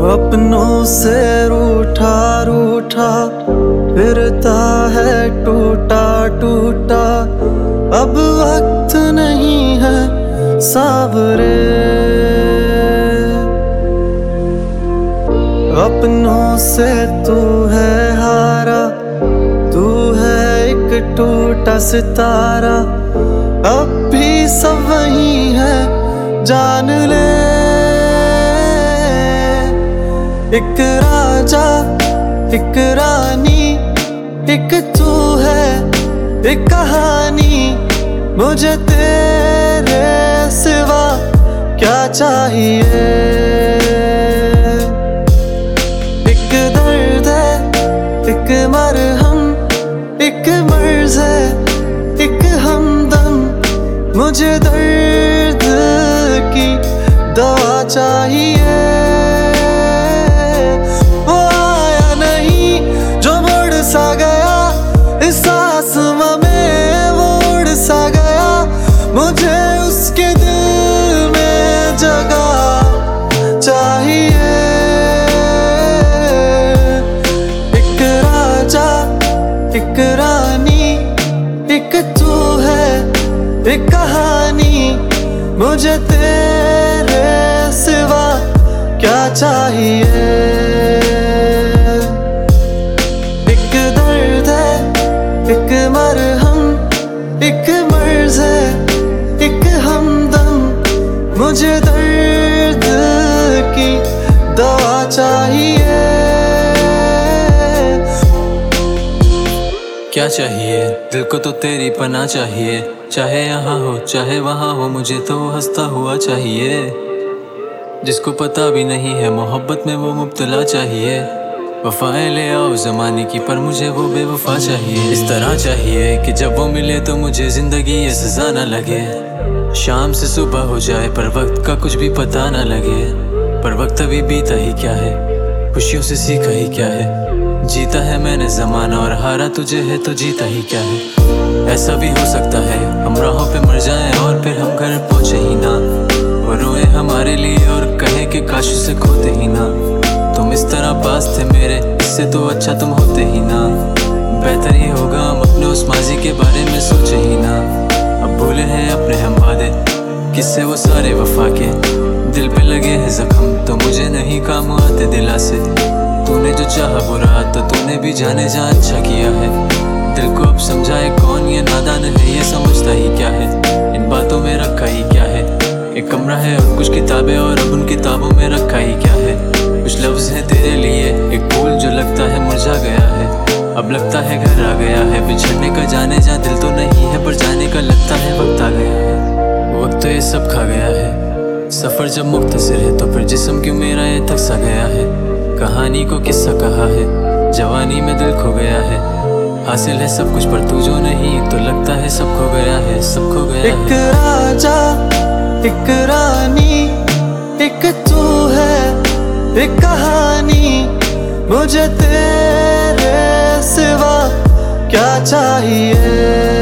अपनों से रूठा रूठा फिरता है टूटा टूटा। अब वक्त नहीं है सावरे, अपनों से तू है हारा, तू है एक टूटा सितारा। अब भी सब वही है जान ले, एक राजा एक रानी, एक तू है एक कहानी। मुझे तेरे सिवा क्या चाहिए। एक दर्द है एक मरहम, एक मर्ज है एक हमदम। मुझे दर्द की दवा चाहिए। वो आया नहीं जो मुड़ सा गया, इस आसमां में वो उड़ सा गया। मुझे उसके दिल में जगह चाहिए। एक राजा एक रानी, एक तू है एक कहानी। मुझे तेरे सिवा क्या चाहिए। एक दर्द है एक मरहम, एक मर्ज है एक हमदम। मुझे दर्द की दवा चाहिए। क्या चाहिए दिल को तो तेरी पनाह चाहिए, चाहे यहाँ हो चाहे वहाँ हो। मुझे तो हंसता हुआ चाहिए, जिसको पता भी नहीं है मोहब्बत में वो मुब्तला चाहिए। वफाएं ले आओ ज़माने की, पर मुझे वो बेवफा चाहिए। इस तरह चाहिए कि जब वो मिले तो मुझे ज़िंदगी ये सज़ा न लगे। शाम से सुबह हो जाए पर वक्त का कुछ भी पता न लगे। पर वक्त अभी बीता ही क्या है, खुशियों से सीखा ही क्या है। जीता है मैंने ज़माना और हारा तुझे है तो जीता ही क्या है। ऐसा भी हो सकता है हम राहों पे मर जाएं और फिर हम घर पहुँचे ही ना। वो रोए हमारे लिए और कहे कि काश उसे खोते ही ना। तुम इस तरह पास थे मेरे, इससे तो अच्छा तुम होते ही ना। बेहतर ही होगा हम अपने उस माजी के बारे में सोचे ही ना। अब भूले हैं अपने हम वादे, किससे वो सारे वफा के। दिल पे लगे हैं जख्म तो मुझे नहीं काम आते दिला से। तूने जो चाहा बुरा तो तूने भी जाने जा अच्छा किया है। दिल को अब समझाए कौन ये नादान है, ये समझता ही क्या है। इन बातों में रखा ही क्या है। एक कमरा है और कुछ किताबें और अब उन किताबों में रखा ही क्या है। कुछ लफ्ज़ है तेरे लिए, एक फूल जो लगता है मुरझा गया है। अब लगता है घर आ गया है, बिछड़ने का जाने जा दिल तो नहीं है, पर जाने का लगता है वक्त आ गया है। वक्त तो ये सब खा गया है, सफ़र जब मुख्तसर है तो फिर जिस्म क्यों मेरा ये थक सा गया है। कहानी को किस्सा कहा है, जवानी में दिल खो गया है। हासिल है सब कुछ पर तू जो नहीं, तो लगता है सब खो गया है, सब खो गया है। एक राजा एक रानी, एक तू है एक कहानी। मुझे तेरे सिवा क्या चाहिए।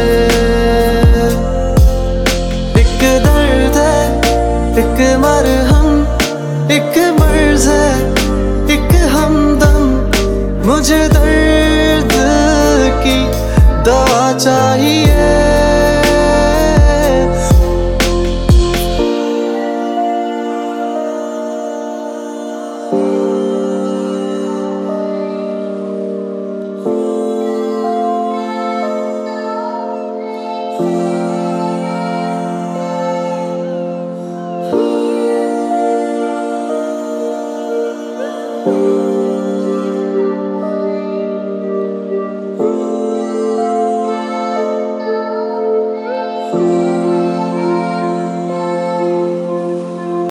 एक दर्द है एक मरहम, एक मर्ज है एक हमदम। मुझे दर्द की दवा चाहिए।